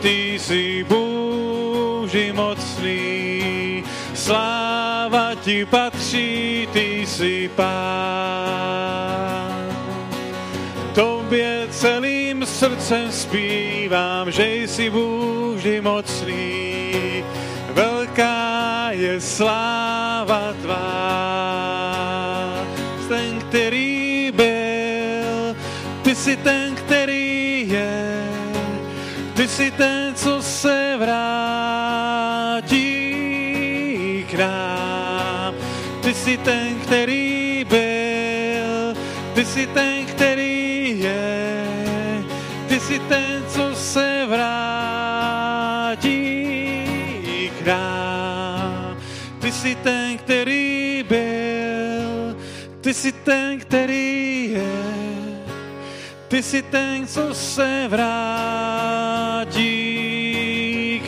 ty jsi Bůži mocný, sláva ti patří, ty jsi Pán. Tobě celým srdcem zpívám, že jsi Bůži mocný, velká je sláva tvá. Ten, který byl, ty jsi ten, který je, ty jsi ten, co se vrátí k nám. Ty jsi ten, který byl, ty jsi ten, který je, ty jsi ten, co se vrátí k nám. Ty jsi ten, který byl, ty jsi ten, který je, ty jsi ten, co se vrátí k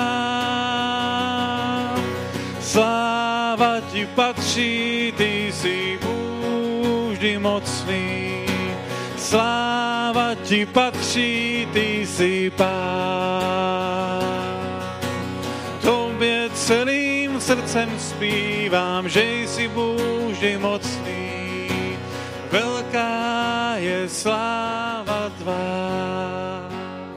nám. Sláva ti patří, ty jsi Bůži mocný. Sláva ti patří, ty jsi Pán. Tobě celým srdcem zpívám, že jsi Bůži mocný. Velká je sláva tvá,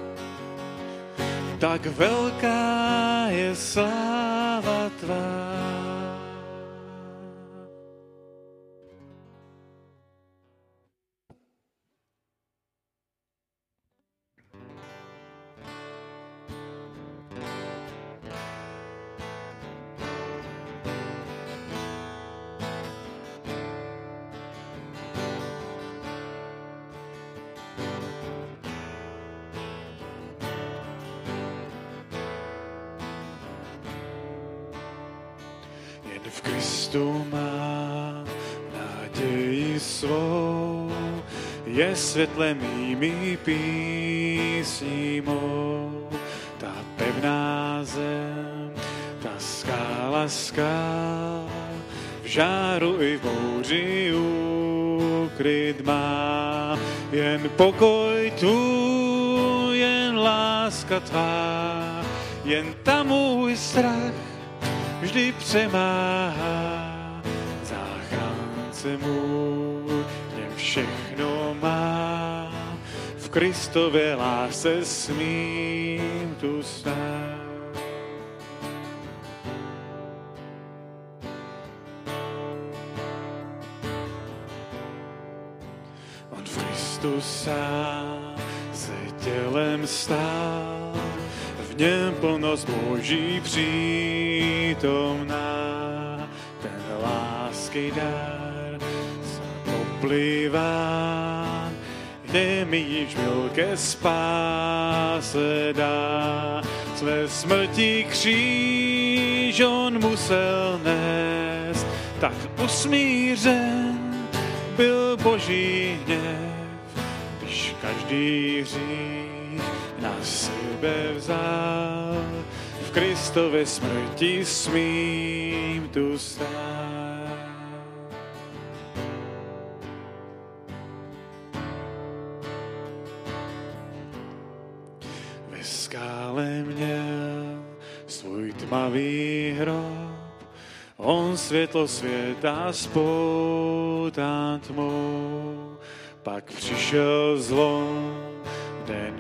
tak velká je sláva tvá. V Kristu mám naději svou, je světle mými písní mou. Ta pevná zem, ta skála skál, v žáru i v bouři ukryt má. Jen pokoj tu, jen láska tvá, jen tam můj strach vždy přemáhá. Záchránce můj mě všechno má, v Kristově lásce smím tu stát. On v Kristu sám se tělem stál, v něm plnost Boží přítomná, ten lásky dar se poplivá, kde mi již byl ke spáse dá. Své smrti kříž on musel nést, tak usmířen byl Boží hněv, když každý hřích na sebe vzal. V Kristově smrti smím tu stát. Ve skále měl svůj tmavý hrob, on světlo světa spoután tmou. Pak přišel zlom, den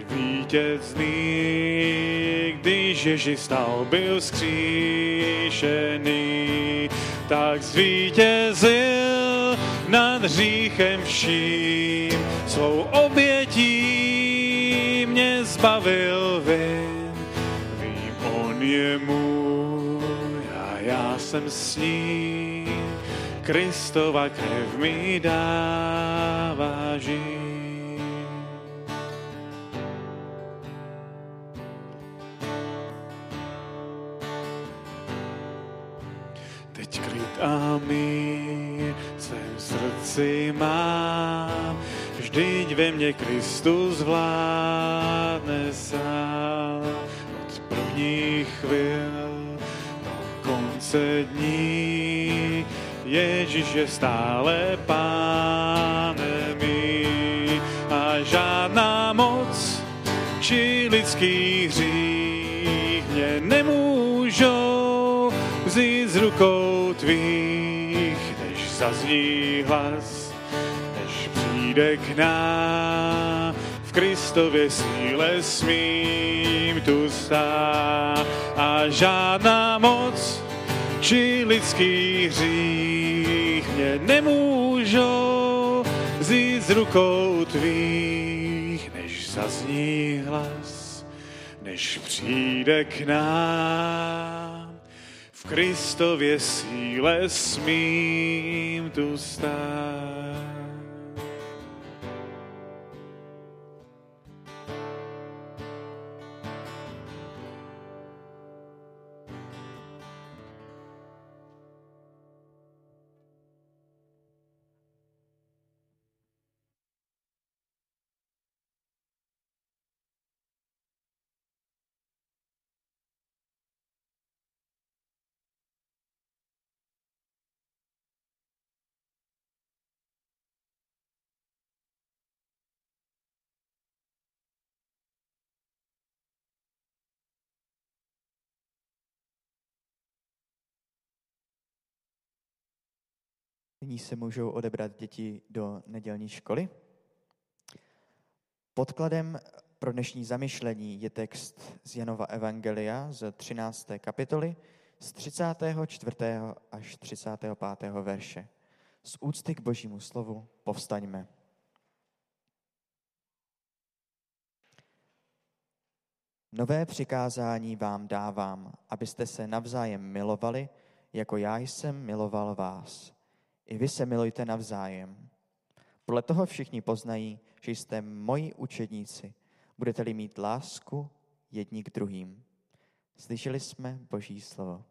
vítězný, když Ježíš stal, byl vzkříšený, tak zvítězil nad hříchem vším, svou obětí mě zbavil vin. Vím, on je můj a já jsem s ním, Kristova krev mi dává žít. Teď klid a mír v svém srdci mám, vždyť ve mně Kristus vládne sám. Od prvních chvil do konce dní Ježíš je stále pánem mý a žádná moc či lidský hřích rukou tvých, než zazní hlas, než přijde k nám. V Kristově síle smím tu stát a žádná moc či lidský hřích mě nemůžou vzít z rukou tvých, než zazní hlas, než přijde k nám. V Kristově síle smím tu stát. Nyní se můžou odebrat děti do nedělní školy. Podkladem pro dnešní zamyšlení je text z Janova Evangelia z 13. kapitoly z 34. až 35. verše. Z úcty k Božímu slovu povstaňme. Nové přikázání vám dávám, abyste se navzájem milovali, jako já jsem miloval vás. I vy se milujte navzájem. Podle toho všichni poznají, že jste moji učedníci. Budete-li mít lásku jedni k druhým. Slyšeli jsme Boží slovo.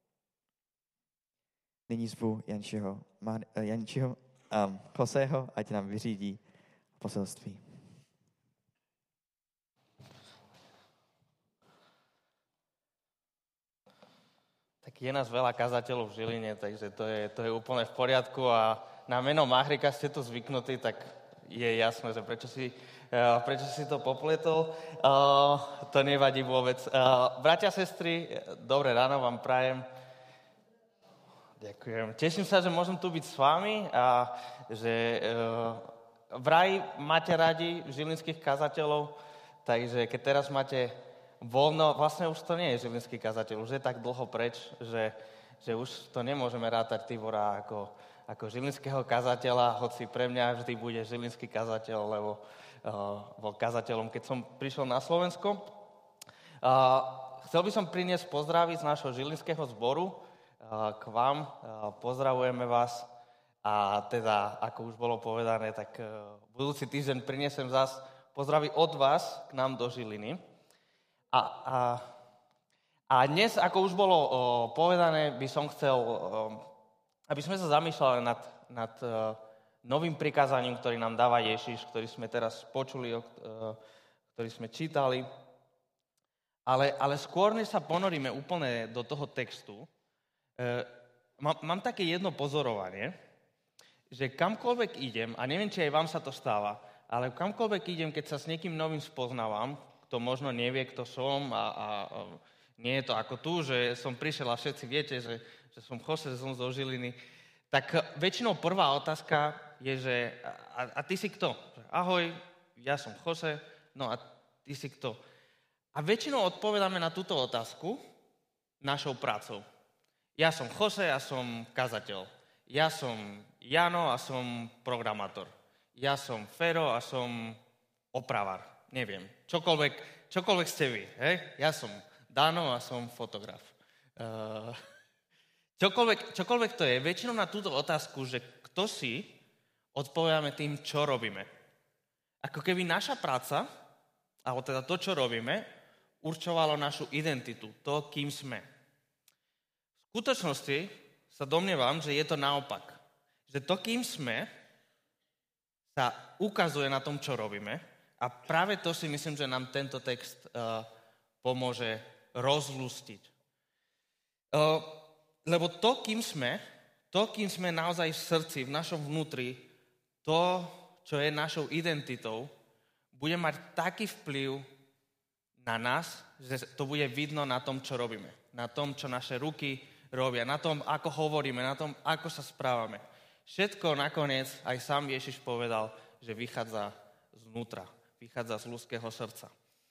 Nyní zvu Jančiho a Joseho, ať nám vyřídí poselství. Tak je nás veľa kazateľov v Žiline, takže to je úplne v poriadku a na meno Mahrika ste tu zvyknutí, tak je jasné, že prečo si to popletol. To nevadí vôbec. Bratia, sestry, dobré ráno vám prajem. Ďakujem. Teším sa, že môžem tu byť s vami a že vraj máte radi žilinských kazateľov, takže keď teraz máte voľno, vlastne už to nie je žilinský kazateľ, už je tak dlho preč, že už to nemôžeme rátať Tibora ako žilinského kazateľa, hoci pre mňa vždy bude žilinský kazateľ, lebo bol kazateľom, keď som prišiel na Slovensko. Chcel by som priniesť pozdravy z nášho žilinského zboru k vám. Pozdravujeme vás a teda, ako už bolo povedané, tak budúci týždeň priniesem zás pozdravy od vás k nám do Žiliny. A dnes, ako už bolo povedané, by som chcel, aby sme sa zamýšľali nad novým prikázaním, ktorý nám dáva Ježiš, ktorý sme teraz počuli, ktorý sme čítali. Ale skôr, než sa ponoríme úplne do toho textu, mám také jedno pozorovanie, že kamkoľvek idem, a neviem, či aj vám sa to stáva, ale kamkoľvek idem, keď sa s niekým novým spoznávam, kto možno nevie, kto som a nie je to ako tu, že som prišiel a všetci viete, že som Jose, že som zo Žiliny, tak väčšinou prvá otázka je, že a ty si kto? Ahoj, ja som Jose, no a ty si kto? A väčšinou odpovedáme na túto otázku našou prácou. Ja som Jose a som kazateľ. Ja som Jano a som programátor. Ja som Fero a som opravár. Neviem, čokoľvek ste vy. Hej? Ja som Dano a som fotograf. Čokoľvek to je, väčšinou na túto otázku, že kto si, odpovedáme tým, čo robíme. Ako keby naša práca, alebo teda to, čo robíme, určovalo našu identitu, to, kým sme. V skutočnosti sa domnievam, že je to naopak. Že to, kým sme, sa ukazuje na tom, čo robíme. A práve to si myslím, že nám tento text pomôže rozlustiť. Lebo to, kým sme naozaj v srdci, v našom vnútri, to, čo je našou identitou, bude mať taký vplyv na nás, že to bude vidno na tom, čo robíme. Na tom, čo naše ruky robia, na tom, ako hovoríme, na tom, ako sa správame. Všetko nakoniec aj sám Ježiš povedal, že vychádza znútra, vychádza z ľudského srdca.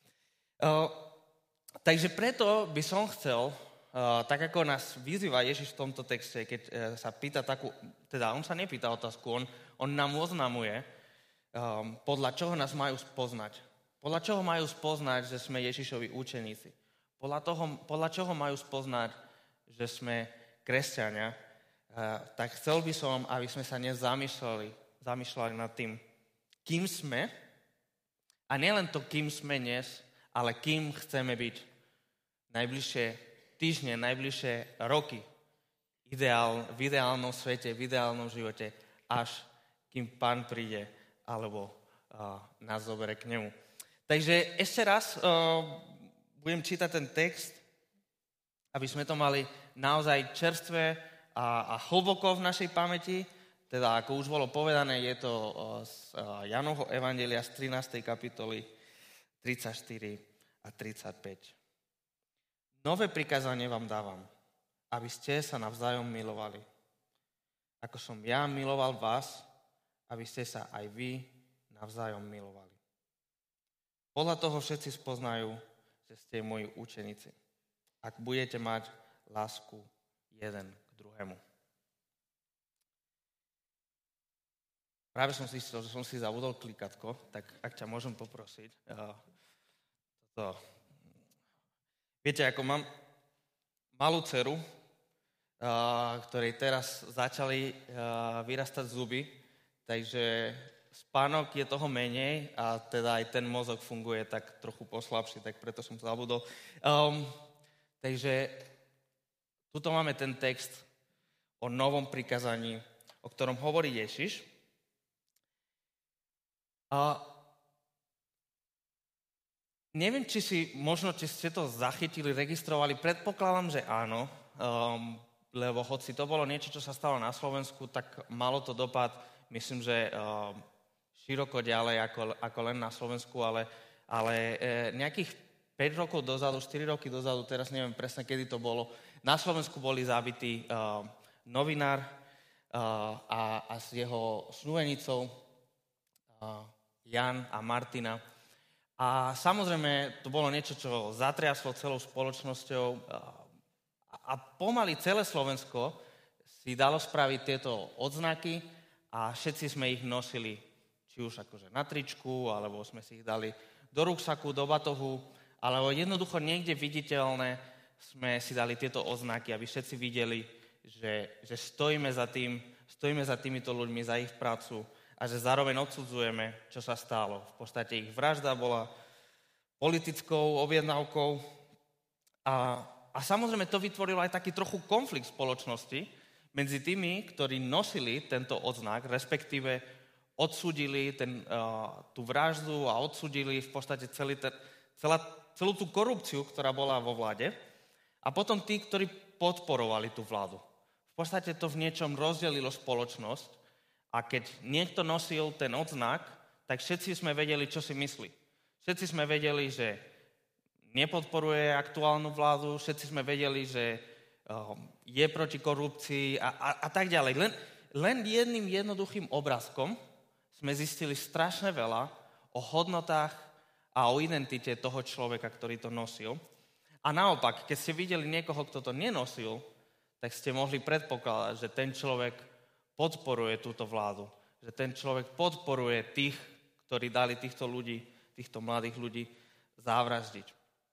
Takže preto by som chcel, tak ako nás vyzýva Ježiš v tomto texte, keď sa pýta on sa nepýta otázku, on nám oznamuje, podľa čoho nás majú spoznať. Podľa čoho majú spoznať, že sme Ježišovi učeníci. Podľa čoho majú spoznať, že sme kresťania. Tak chcel by som, aby sme sa dnes zamýšľali nad tým, kým sme, a nielen to, kým sme dnes, ale kým chceme byť najbližšie týždne, najbližšie roky v ideálnom svete, v ideálnom živote, až kým Pán príde alebo nás zoberie k nemu. Takže ešte raz budem čítať ten text, aby sme to mali naozaj čerstvé a hlboko v našej pamäti. Teda, ako už bolo povedané, je to z Jánovho evanjelia z 13. kapitoly 34 a 35. Nové prikázanie vám dávam, aby ste sa navzájom milovali. Ako som ja miloval vás, aby ste sa aj vy navzájom milovali. Podľa toho všetci spoznajú, že ste moji učeníci, ak budete mať lásku jeden k druhému. Práve som si myslel, že som si zabudol klikatko, tak ak ťa môžem poprosiť. Viete, ako mám malú dceru, ktorej teraz začali vyrastať zuby, takže spánok je toho menej a teda aj ten mozog funguje tak trochu poslabšie, tak preto som to zabudol. Takže tuto máme ten text o novom prikazaní, o ktorom hovorí Ježiš. Neviem, či ste to zachytili, registrovali, predpokladám, že áno, lebo hoci to bolo niečo, čo sa stalo na Slovensku, tak malo to dopad, myslím, že široko ďalej ako len na Slovensku, ale nejakých 5 rokov dozadu, 4 roky dozadu, teraz neviem presne, kedy to bolo, na Slovensku boli zabití novinár a s jeho snúbenicou Jan a Martina. A samozrejme, to bolo niečo, čo zatriaslo celou spoločnosťou a pomaly celé Slovensko si dalo spraviť tieto odznaky a všetci sme ich nosili, či už akože na tričku, alebo sme si ich dali do ruksaku, do batohu, alebo jednoducho niekde viditeľné sme si dali tieto odznaky, aby všetci videli, že stojíme za týmito ľuďmi, za ich prácu, a že zároveň odsudzujeme, čo sa stalo. V podstate ich vražda bola politickou objednávkou a samozrejme to vytvorilo aj taký trochu konflikt v spoločnosti medzi tými, ktorí nosili tento odznak, respektíve odsúdili tú vraždu a odsúdili v podstate celú tú korupciu, ktorá bola vo vláde, a potom tí, ktorí podporovali tú vládu. V podstate to v niečom rozdelilo spoločnosť. A keď niekto nosil ten odznak, tak všetci sme vedeli, čo si myslí. Všetci sme vedeli, že nepodporuje aktuálnu vládu, všetci sme vedeli, že je proti korupcii a tak ďalej. Len jedným jednoduchým obrázkom sme zistili strašne veľa o hodnotách a o identite toho človeka, ktorý to nosil. A naopak, keď ste videli niekoho, kto to nenosil, tak ste mohli predpokladať, že ten človek podporuje túto vládu. Že ten človek podporuje tých, ktorí dali týchto mladých ľudí zavraždiť.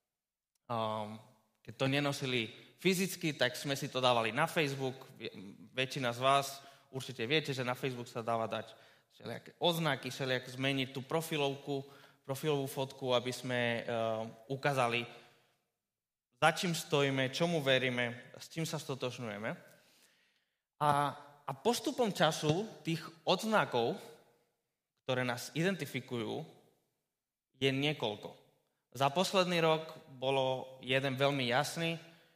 Keď to nenosili fyzicky, tak sme si to dávali na Facebook. Väčšina z vás určite viete, že na Facebook sa dáva dať všelijaké oznaky, všelijak zmeniť tú profilovú fotku, aby sme ukázali, za čím stojíme, čomu veríme, s čím sa stotožňujeme. A postupom času tých odznakov, ktoré nás identifikujú, je niekoľko. Za posledný rok bolo jeden veľmi jasný,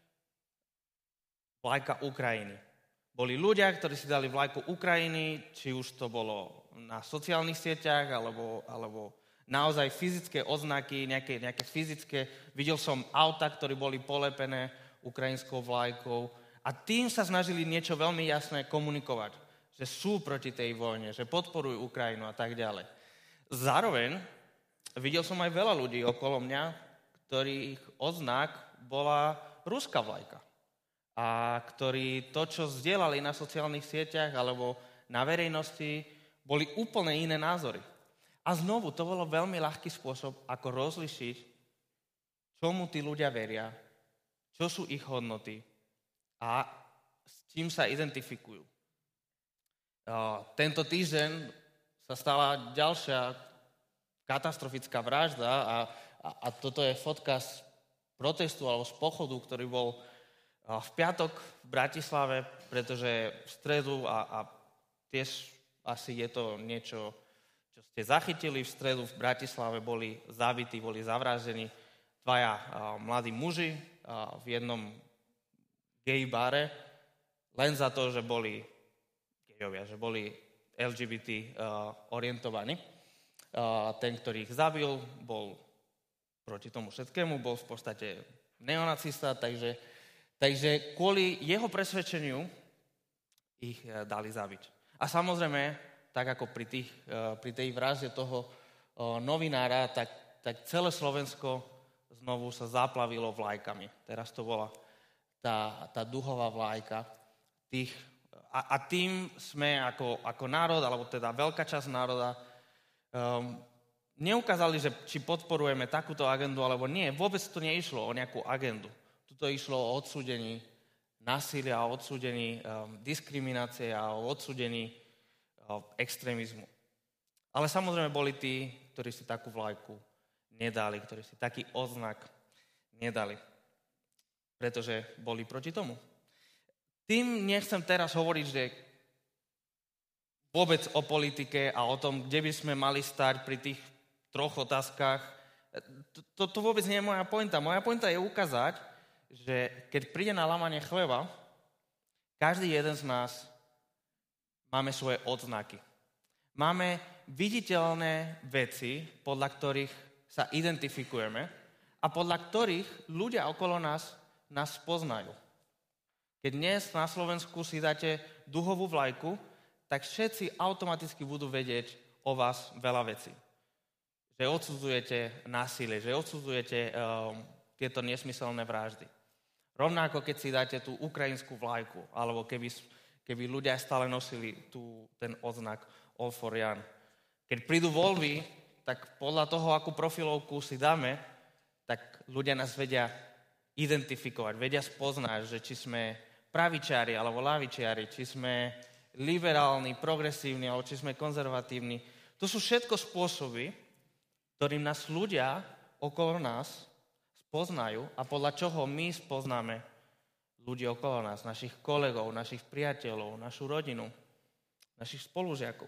vlajka Ukrajiny. Boli ľudia, ktorí si dali vlajku Ukrajiny, či už to bolo na sociálnych sieťach, alebo naozaj fyzické odznaky, nejaké fyzické. Videl som auta, ktoré boli polepené ukrajinskou vlajkou A tým sa snažili niečo veľmi jasné komunikovať, že sú proti tej vojne, že podporujú Ukrajinu a tak ďalej. Zároveň videl som aj veľa ľudí okolo mňa, ktorých odznak bola ruská vlajka. A ktorí to, čo zdieľali na sociálnych sieťach alebo na verejnosti, boli úplne iné názory. A znovu, to bolo veľmi ľahký spôsob, ako rozlišiť, čomu tí ľudia veria, čo sú ich hodnoty a s čím sa identifikujú. Tento týždeň sa stala ďalšia katastrofická vražda a toto je fotka z protestu alebo z pochodu, ktorý bol v piatok v Bratislave, pretože v stredu a tiež asi je to niečo, čo ste zachytili, v stredu v Bratislave boli zabití, boli zavraždení dvaja mladí muži v jednom gay bare, len za to, že boli gejovia, že boli LGBT orientovaní. Ten, ktorý ich zabil, bol proti tomu všetkému, bol v podstate neonacista, takže kvôli jeho presvedčeniu ich dali zabiť. A samozrejme, tak ako pri tej vražde toho novinára, tak celé Slovensko znovu sa zaplavilo vlajkami. Teraz to bola tá duhová vlajka. A tým sme ako národ, alebo teda veľká časť národa, neukázali, že či podporujeme takúto agendu, alebo nie. Vôbec to neišlo o nejakú agendu. Tuto išlo o odsúdení násilia, o odsúdení diskriminácie a o odsúdení extrémizmu. Ale samozrejme boli tí, ktorí si takú vlajku nedali, ktorí si taký odznak nedali, pretože boli proti tomu. Tým nechcem teraz hovoriť, že vôbec o politike a o tom, kde by sme mali stať pri tých troch otázkach. To vôbec nie je moja pointa. Moja pointa je ukázať, že keď príde na lámanie chleba, každý jeden z nás máme svoje odznaky. Máme viditeľné veci, podľa ktorých sa identifikujeme a podľa ktorých ľudia okolo nás poznajú. Keď dnes na Slovensku si dáte duhovú vlajku, tak všetci automaticky budú vedieť o vás veľa vecí. Že odsudzujete násilie, že odsudzujete tieto nesmyselné vraždy. Rovnako, keď si dáte tú ukrajinskú vlajku, alebo keby ľudia stále nosili ten odznak All for Jan. Keď prídu voľby, tak podľa toho, akú profilovku si dáme, tak ľudia nás vedia identifikovať, vedia spoznať, že či sme pravičiari alebo lavičiari, či sme liberálni, progresívni, alebo či sme konzervatívni. To sú všetko spôsoby, ktorým nás ľudia okolo nás spoznajú a podľa čoho my spoznáme ľudí okolo nás, našich kolegov, našich priateľov, našu rodinu, našich spolužiakov.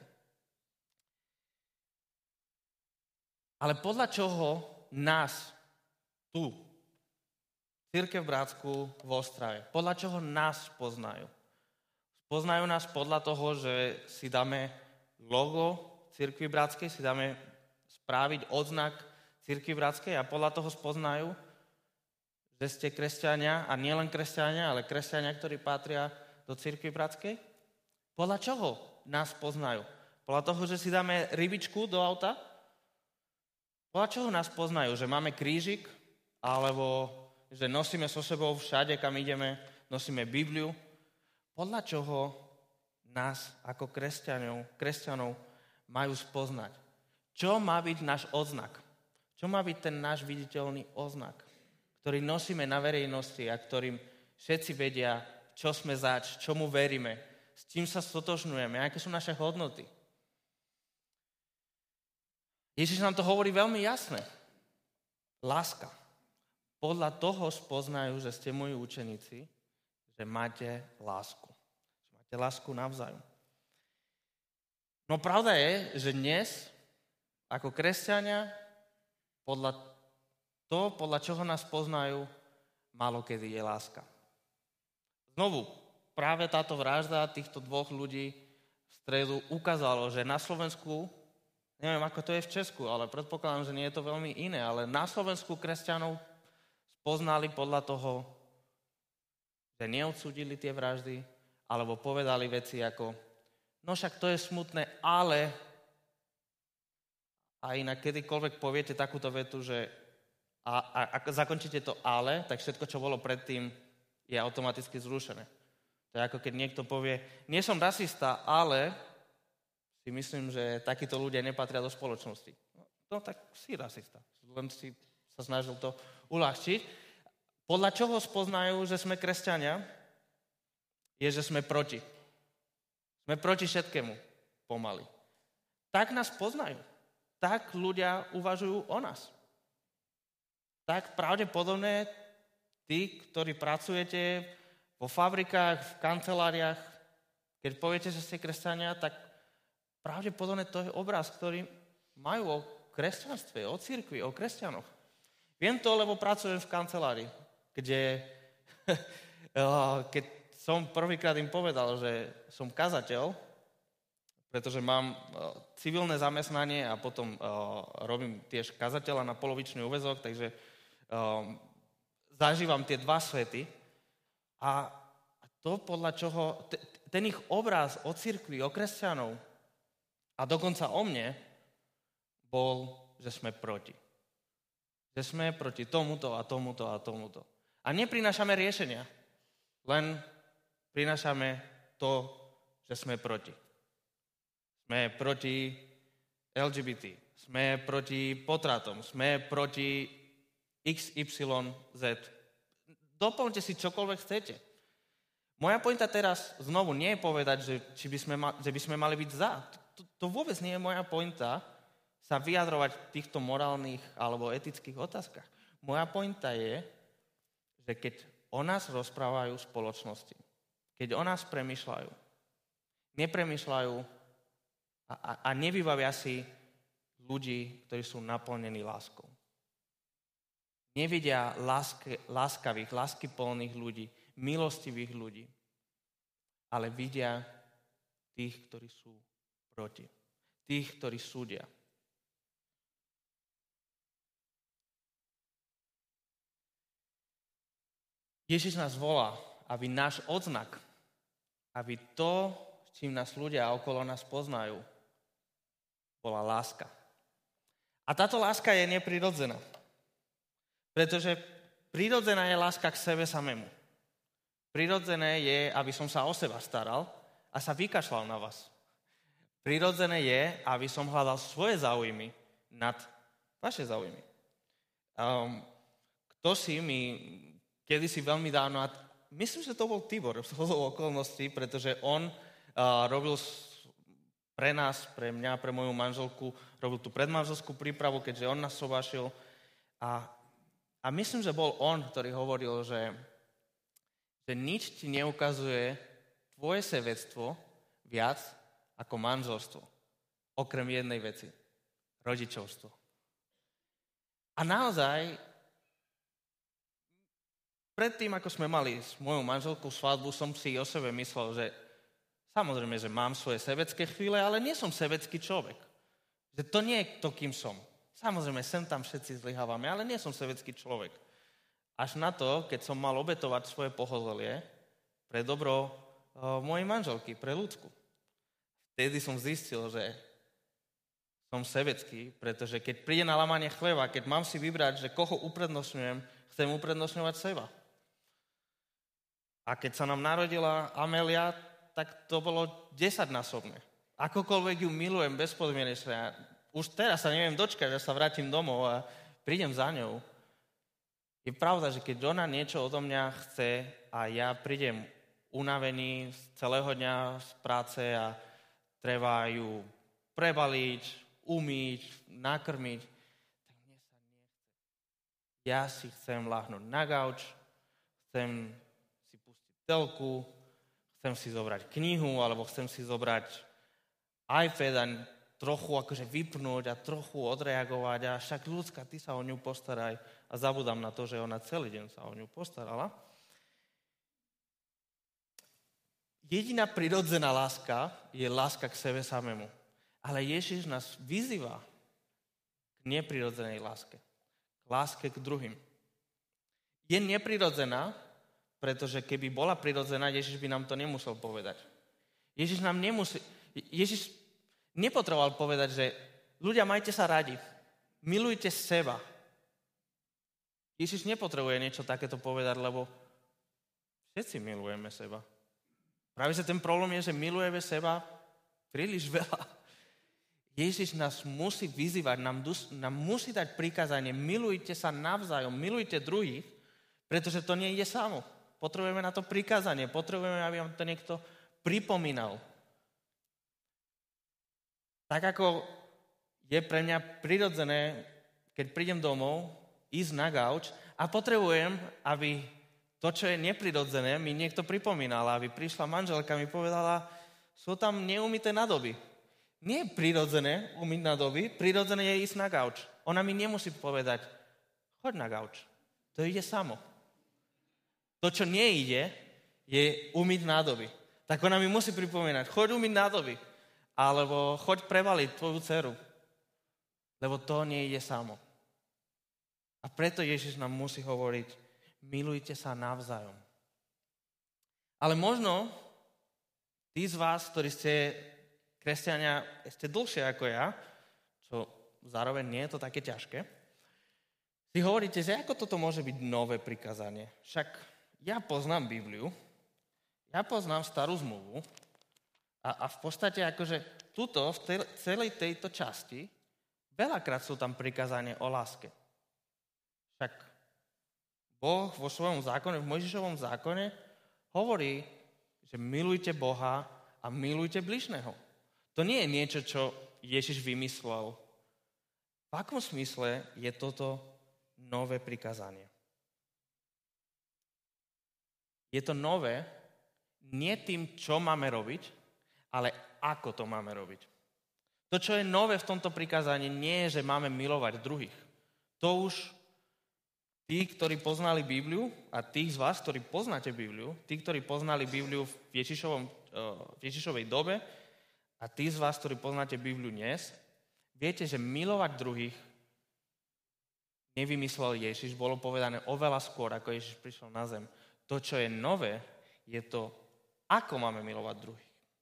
Ale podľa čoho nás tu, Cirkev Bratskú v Ostrave, podľa čoho nás poznajú? Poznajú nás podľa toho, že si dáme logo Cirkvi Bratskej, si dáme správiť odznak Cirkvi Bratskej a podľa toho spoznajú, že ste kresťania a nielen kresťania, ale kresťania, ktorí patria do Cirkvi Bratskej? Podľa čoho nás poznajú? Podľa toho, že si dáme rybičku do auta? Podľa čoho nás poznajú? Že máme krížik? Alebo že nosíme so sebou všade, kam ideme, nosíme Bibliu? Podľa čoho nás ako kresťanov majú spoznať? Čo má byť náš odznak? Čo má byť ten náš viditeľný odznak, ktorý nosíme na verejnosti a ktorým všetci vedia, čo sme zač, čomu veríme, s čím sa stotožňujeme, aké sú naše hodnoty? Ježiš nám to hovorí veľmi jasne. Láska. Podľa toho spoznajú, že ste moji učeníci, že máte lásku. Že máte lásku navzájom. No pravda je, že dnes, ako kresťania, podľa čoho nás poznajú, málo kedy je láska. Znovu, práve táto vražda týchto dvoch ľudí v stredu ukázalo, že na Slovensku, neviem ako to je v Česku, ale predpokladám, že nie je to veľmi iné, ale na Slovensku kresťanov spoznali podľa toho, že neodsúdili tie vraždy, alebo povedali veci ako, no však to je smutné, ale... A inak kedykoľvek poviete takúto vetu, že ak zakončíte to ale, tak všetko, čo bolo predtým, je automaticky zrušené. To je ako keď niekto povie, nie som rasista, ale si myslím, že takíto ľudia nepatria do spoločnosti. No tak si rasista. Len si sa snažil to uľahčiť. Podľa čoho spoznajú, že sme kresťania, je, že sme proti. Sme proti všetkému pomaly. Tak nás poznajú. Tak ľudia uvažujú o nás. Tak pravdepodobne tí, ktorí pracujete vo fabrikách, v kanceláriách, keď poviete, že ste kresťania, tak pravdepodobne to je obraz, ktorý majú o kresťanstve, o cirkvi, o kresťanoch. Viem to, lebo pracujem v kancelárii, kde keď som prvýkrát im povedal, že som kazateľ, pretože mám civilné zamestnanie a potom robím tiež kazateľa na polovičný úväzok, takže zažívam tie dva svety. A to podľa čoho, ten ich obraz o cirkvi, o kresťanov a dokonca o mne, bol, že sme proti. Že sme proti tomuto a tomuto a tomuto. A neprinášame riešenia, len prinášame to, že sme proti. Sme proti LGBT, sme proti potratom, sme proti XYZ. Doplňte si čokoľvek chcete. Moja pointa teraz znovu nie je povedať, že by sme mali byť za. To vôbec nie je moja pointa sa vyjadrovať v týchto morálnych alebo etických otázkach. Moja pointa je, že keď o nás rozprávajú v spoločnosti, keď o nás premýšľajú, nepremýšľajú a nevybavia si ľudí, ktorí sú naplnení láskou. Nevidia láskavých, láskyplných ľudí, milostivých ľudí, ale vidia tých, ktorí sú proti. Tých, ktorí súdia. Ježiš nás volá, aby náš odznak, aby to, s čím nás ľudia okolo nás poznajú, bola láska. A táto láska je neprirodzená. Pretože prirodzená je láska k sebe samému. Prirodzené je, aby som sa o seba staral a sa vykašľal na vás. Prirodzené je, aby som hľadal svoje záujmy nad vaše záujmy. Kto si mi kedysi veľmi dávno, a myslím, že to bol Tibor v okolností, pretože on robil pre nás, pre mňa, pre moju manželku, robil tú predmanželskú prípravu, keďže on nás sobášil. A myslím, že bol on, ktorý hovoril, že nič ti neukazuje tvoje svedectvo viac ako manželstvo. Okrem jednej veci. Rodičovstvo. A naozaj, predtým, ako sme mali s mojou manželkou svadbu, som si o sebe myslel, že samozrejme, že mám svoje sebecké chvíle, ale nie som sebecký človek. Že to nie je to, kým som. Samozrejme, sem tam všetci zlyhávame, ale nie som sebecký človek. Až na to, keď som mal obetovať svoje pohodlie pre dobro mojej manželky, pre Ľudsku. Vtedy som zistil, že som sebecký, pretože keď príde na lámanie chleba, keď mám si vybrať, že koho uprednostňujem, chcem uprednostňovať seba. A keď sa nám narodila Amélia, tak to bolo 10-násobne. Akokoľvek ju milujem bezpodmienečne. Už teraz sa neviem dočkať, že sa vrátim domov a prídem za ňou. Je pravda, že keď ona niečo odo mňa chce a ja prídem unavený z celého dňa z práce a treba ju prebaliť, umyť, nakrmiť, tak mne sa nechce. Ja si chcem ľahnúť na gauč, chcem si pustiť telku, chcem si zobrať knihu, alebo chcem si zobrať iPad a trochu akože vypnúť a trochu odreagovať a však Ľudská, ty sa o ňu postaraj a zabudám na to, že ona celý deň sa o ňu postarala. Jediná prirodzená láska je láska k sebe samému. Ale Ježiš nás vyzýva k neprirodzenej láske. K láske k druhým. Je neprirodzená, pretože keby bola prirodzená, Ježiš by nám to nemusel povedať. Ježiš nepotreboval povedať, že ľudia, majte sa radi, milujte seba. Ježiš nepotrebuje niečo takéto povedať, lebo všetci milujeme seba. Práve že ten problém je, že milujeme seba príliš veľa. Ježiš nás musí vyzývať, nám musí dať prikázanie, milujte sa navzájom, milujte druhých, pretože to nie ide samo. Potrebujeme na to prikázanie, potrebujeme, aby vám to niekto pripomínal. Tak ako je pre mňa prirodzené, keď prídem domov, ísť na gauč a potrebujem, aby to, čo je neprirodzené, mi niekto pripomínal, aby prišla manželka a mi povedala, sú tam neumyté nádoby. Nie je prirodzené umyť nádoby, prirodzené je ísť na gauč. Ona mi nemusí povedať, choď na gauč. To ide samo. To, čo nejde, je umyť nádoby. Tak ona mi musí pripomínať, choď umyť nádoby. Alebo choď prevaliť tvoju dceru. Lebo to nejde samo. A preto Ježiš nám musí hovoriť, milujte sa navzájom. Ale možno tí z vás, ktorí ste kresťania ešte dlhšie ako ja, čo zároveň nie je to také ťažké, si hovoríte, že ako toto môže byť nové prikázanie. Však ja poznám Bibliu, ja poznám starú zmluvu a v podstate akože tuto, v celej tejto časti, veľakrát sú tam prikázanie o láske. Však Boh vo svojom zákone, v Mojžišovom zákone hovorí, že milujte Boha a milujte bližného. To nie je niečo, čo Ježiš vymyslel. V akom smysle je toto nové prikázanie? Je to nové nie tým, čo máme robiť, ale ako to máme robiť. To, čo je nové v tomto prikázaní, nie je, že máme milovať druhých. To už tí, ktorí poznali Bibliu a tých z vás, ktorí poznáte Bibliu, tí, ktorí poznali Bibliu v Ježišovej dobe a tí z vás, ktorí poznáte Bibliu dnes, viete, že milovať druhých nevymyslel Ježiš, bolo povedané oveľa skôr, ako Ježiš prišiel na zem. To, čo je nové, je to, ako máme milovať druhých.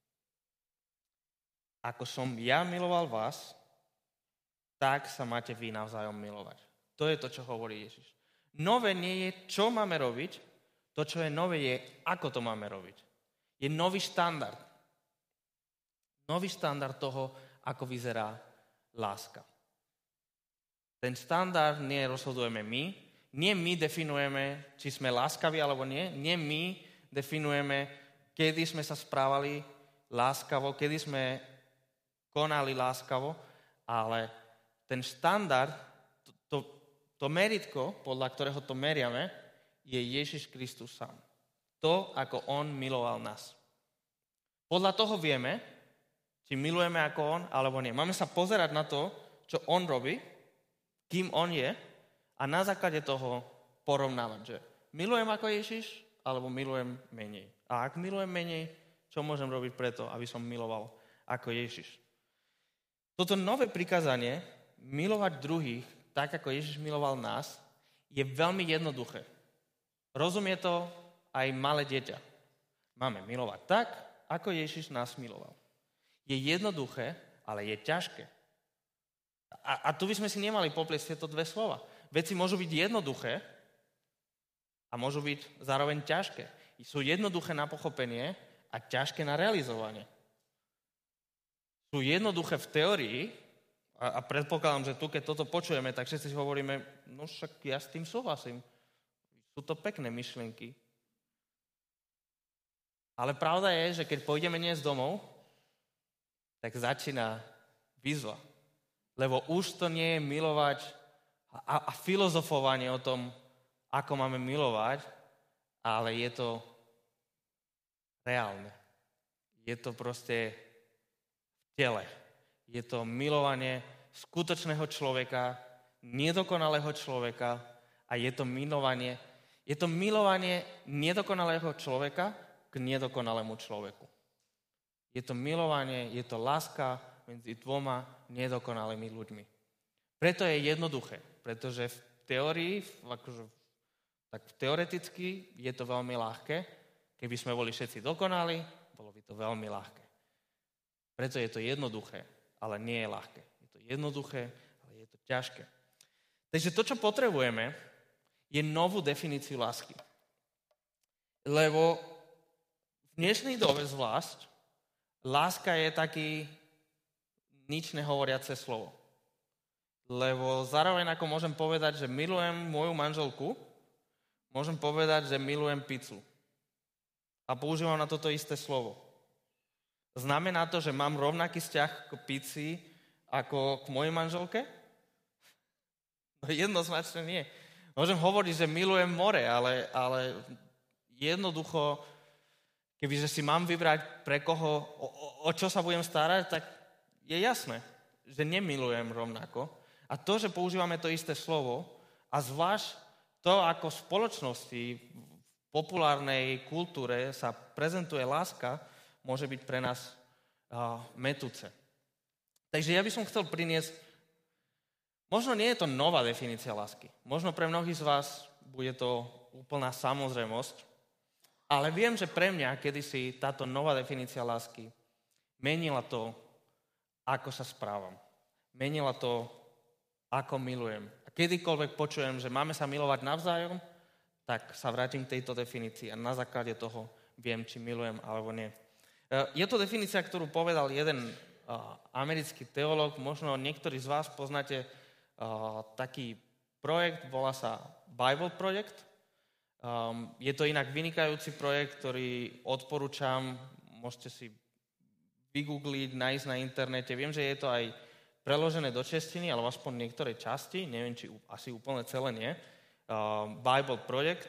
Ako som ja miloval vás, tak sa máte vy navzájom milovať. To je to, čo hovorí Ježiš. Nové nie je, čo máme robiť, to, čo je nové, je, ako to máme robiť. Je nový štandard. Nový štandard toho, ako vyzerá láska. Ten štandard nie rozhodujeme my, nie my definujeme, či sme láskaví alebo nie, nie my definujeme, kedy sme sa správali láskavo, kedy sme konali láskavo, ale ten štandard, to meritko, podľa ktorého to meriame, je Ježiš Kristus sám. To, ako on miloval nás. Podľa toho vieme, či milujeme ako on, alebo nie. Máme sa pozerať na to, čo on robí, kým on je, a na základe toho porovnávať, že milujem ako Ježiš, alebo milujem menej. A ak milujem menej, čo môžem robiť preto, aby som miloval ako Ježiš. Toto nové prikázanie, milovať druhých, tak ako Ježiš miloval nás, je veľmi jednoduché. Rozumie to aj malé dieťa. Máme milovať tak, ako Ježiš nás miloval. Je jednoduché, ale je ťažké. A tu by sme si nemali popliesť tieto dve slova. Veci môžu byť jednoduché a môžu byť zároveň ťažké. Sú jednoduché na pochopenie a ťažké na realizovanie. Sú jednoduché v teórii a predpokladám, že tu, keď toto počujeme, tak všetci si hovoríme, no však ja s tým súhlasím. Sú to pekné myšlienky. Ale pravda je, že keď pôjdeme dnes domov, tak začína výzva. Lebo už to nie je milovať a filozofovanie o tom, ako máme milovať, ale je to reálne. Je to proste v tele. Je to milovanie skutočného človeka, nedokonalého človeka a je to milovanie nedokonalého človeka k nedokonalému človeku. Je to milovanie, je to láska medzi dvoma nedokonalými ľuďmi. Preto je jednoduché, pretože v teórii, akože tak teoreticky je to veľmi ľahké. Keby sme boli všetci dokonali, bolo by to veľmi ľahké. Preto je to jednoduché, ale nie je ľahké. Je to jednoduché, ale je to ťažké. Takže to, čo potrebujeme, je novú definíciu lásky. Lebo v dnešnej dobe zvlášť láska je taký nič nehovoriace slovo. Lebo zároveň ako môžem povedať, že milujem moju manželku, môžem povedať, že milujem pizzu. A používam na toto isté slovo. Znamená to, že mám rovnaký vzťah k pizzi ako k mojej manželke? No jednoznačne nie. Môžem hovoriť, že milujem more, ale jednoducho, kebyže si mám vybrať pre koho, o čo sa budem starať, tak je jasné, že nemilujem rovnako. A to, že používame to isté slovo, a zvlášť to, ako v spoločnosti, v populárnej kultúre sa prezentuje láska, môže byť pre nás mätúce. Takže ja by som chcel priniesť, možno nie je to nová definícia lásky, možno pre mnohých z vás bude to úplná samozrejmosť, ale viem, že pre mňa kedysi táto nová definícia lásky menila to, ako sa správam. Menila to, ako milujem. A kedykoľvek počujem, že máme sa milovať navzájom, tak sa vrátim k tejto definícii a na základe toho viem, či milujem alebo nie. Je to definícia, ktorú povedal jeden americký teológ. Možno niektorí z vás poznáte taký projekt, volá sa Bible Project. Je to inak vynikajúci projekt, ktorý odporúčam, môžete si vygoogliť, nájsť na internete. Viem, že je to aj preložené do češtiny, ale aspoň niektorej časti, neviem, či asi úplne celé nie. Bible Project.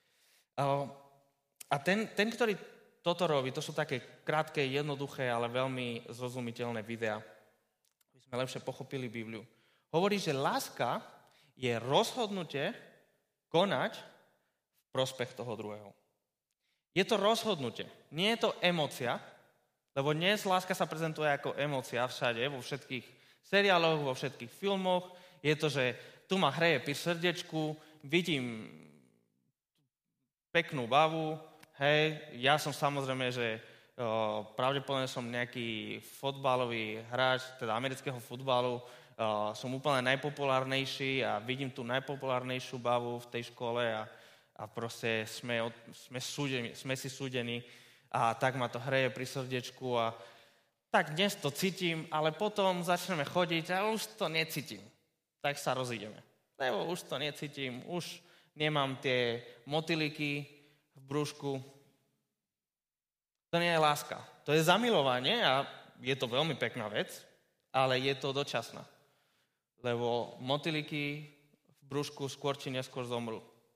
A ten, ktorý toto robí, to sú také krátke, jednoduché, ale veľmi zrozumiteľné videá, aby sme lepšie pochopili Bibliu. Hovorí, že láska je rozhodnutie konať v prospech toho druhého. Je to rozhodnutie, nie je to emócia, lebo dnes láska sa prezentuje ako emócia všade, vo všetkých seriáloch, vo všetkých filmoch. Je to, že tu ma hreje pri srdiečku, vidím peknú bavu, hej, ja som samozrejme, že pravdepodobne som nejaký fotbalový hráč, teda amerického futbalu, som úplne najpopulárnejší a vidím tú najpopulárnejšiu bavu v tej škole a proste sme si súdení a tak ma to hreje pri srdiečku a tak dnes to cítim, ale potom začneme chodiť a už to necítim. Tak sa rozídeme. Lebo už to necítim, už nemám tie motýliky v brúšku. To nie je láska. To je zamilovanie a je to veľmi pekná vec, ale je to dočasná. Lebo motýliky v brúšku skôr či neskôr zomrú.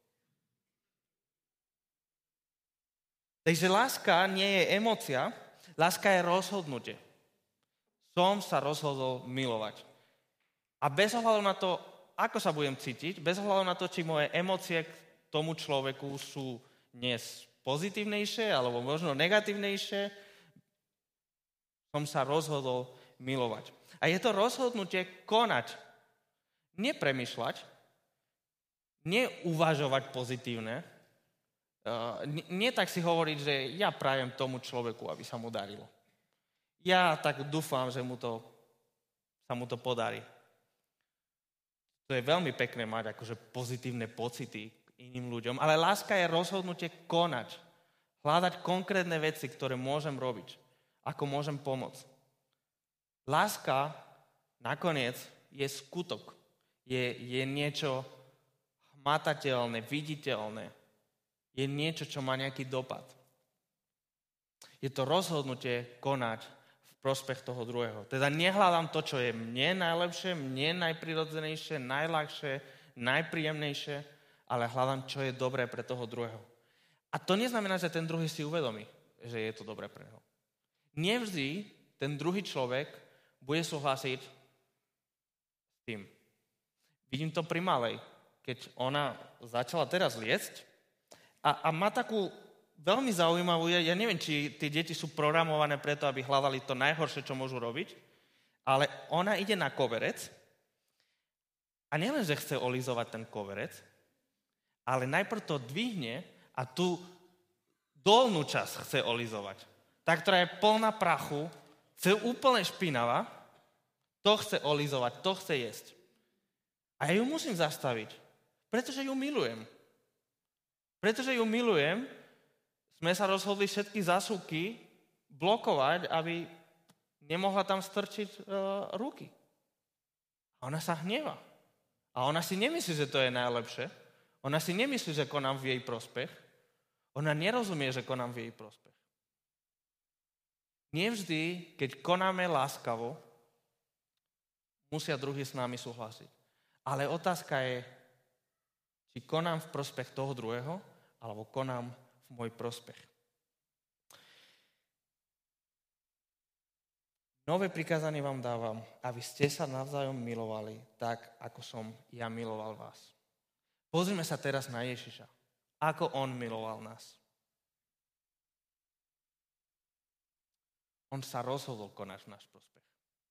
Takže láska nie je emócia, láska je rozhodnutie. Som sa rozhodol milovať. A bez ohľadu na to, ako sa budem cítiť, bez ohľadu na to, či moje emócie k tomu človeku sú dnes pozitívnejšie alebo možno negatívnejšie, som sa rozhodol milovať. A je to rozhodnutie konať. Nepremýšľať, neuvažovať pozitívne, nie tak si hovoriť, že ja prajem tomu človeku, aby sa mu darilo. Ja tak dúfam, že sa mu to podarí. To je veľmi pekné mať akože pozitívne pocity k iným ľuďom, ale láska je rozhodnutie konať. Hľadať konkrétne veci, ktoré môžem robiť. Ako môžem pomôcť. Láska nakoniec je skutok. Je niečo hmatateľné, viditeľné. Je niečo, čo má nejaký dopad. Je to rozhodnutie konať v prospech toho druhého. Teda nehľadám to, čo je mne najlepšie, mne najprirodzenejšie, najľahšie, najpríjemnejšie, ale hľadám, čo je dobré pre toho druhého. A to neznamená, že ten druhý si uvedomí, že je to dobré pre neho. Nevždy ten druhý človek bude súhlasiť s tým. Vidím to pri malej, keď ona začala teraz liecť a má takú veľmi zaujímavú, ja neviem, či tie deti sú programované preto, aby hľadali to najhoršie, čo môžu robiť, ale ona ide na koverec a nielen, že chce olizovať ten koverec, Ale najprv to dvihne a tú dolnú časť chce olizovať. Tá, ktorá je plná prachu, chce úplne špinavá, to chce olizovať, to chce jesť. A ja ju musím zastaviť, pretože ju milujem. Pretože ju milujem, sme sa rozhodli všetky zásuvky blokovať, aby nemohla tam strčiť ruky. A ona sa hneva. A ona si nemyslí, že to je najlepšie. Ona si nemyslí, že konám v jej prospech. Ona nerozumie, že konám v jej prospech. Nevždy, keď konáme láskavo, musia druhí s nami súhlasiť. Ale otázka je, či konám v prospech toho druhého, alebo konám v môj prospech. Nové prikázanie vám dávam, aby ste sa navzájom milovali, tak, ako som ja miloval vás. Pozrime sa teraz na Ježiša. Ako on miloval nás. On sa rozhodol konať v náš prospech.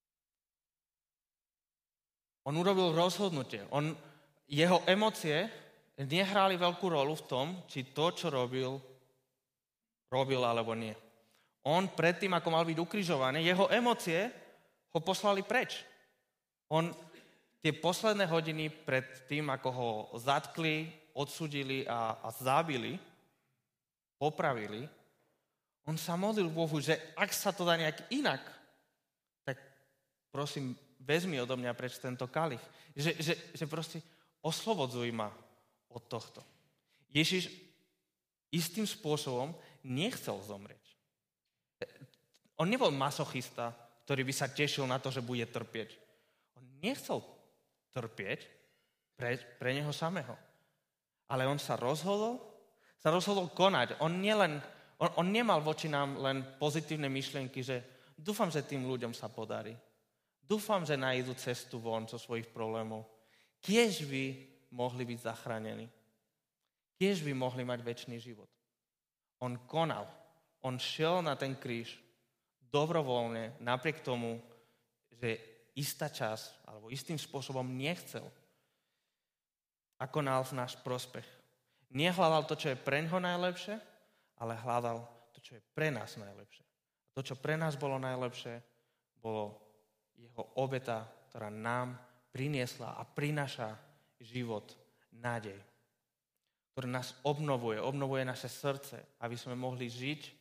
On urobil rozhodnutie. Jeho emócie nehrali veľkú rolu v tom, či to, čo robil alebo nie. On predtým, ako mal byť ukrižovaný, jeho emócie ho poslali preč. On tie posledné hodiny pred tým, ako ho zatkli, odsúdili a zabili, popravili, on sa modlil Bohu, že ak sa to dá nejak inak, tak prosím, vezmi odo mňa preč tento kalich. Že proste oslobodzuj ma od tohto. Ježiš istým spôsobom nechcel zomrieť. On nebol masochista, ktorý by sa tešil na to, že bude trpieť. On nechcel trpieť pre neho samého. Ale on sa rozhodol konať. On nemal voči nám len pozitívne myšlienky, že dúfam, že tým ľuďom sa podarí. Dúfam, že nájdu cestu von zo svojich problémov. Kiež by mohli byť zachránení. Kiež by mohli mať večný život. On konal. On šiel na ten kríž dobrovoľne, napriek tomu, že istá časť, alebo istým spôsobom nechcel a konal v náš prospech. Nehľadal to, čo je pre ňoho najlepšie, ale hľadal to, čo je pre nás najlepšie. A to, čo pre nás bolo najlepšie, bolo jeho obeta, ktorá nám priniesla a prináša život, nádej, ktorý nás obnovuje naše srdce, aby sme mohli žiť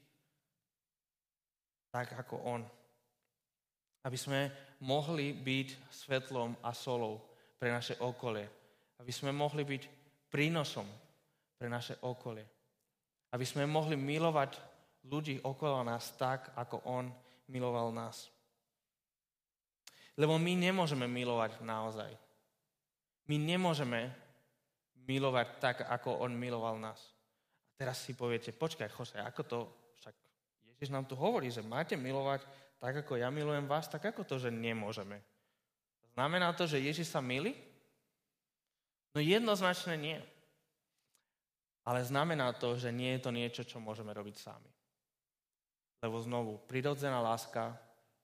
tak ako on. Aby sme mohli byť svetlom a solou pre naše okolie. Aby sme mohli byť prínosom pre naše okolie. Aby sme mohli milovať ľudí okolo nás tak, ako on miloval nás. Lebo my nemôžeme milovať naozaj. My nemôžeme milovať tak, ako on miloval nás. A teraz si poviete, počkaj, Jose, ako to, však Ježiš nám tu hovorí, že máte milovať tak, ako ja milujem vás, tak ako to, že nemôžeme? Znamená to, že Ježiš sa milí? No jednoznačne nie. Ale znamená to, že nie je to niečo, čo môžeme robiť sami. Lebo znovu, prirodzená láska,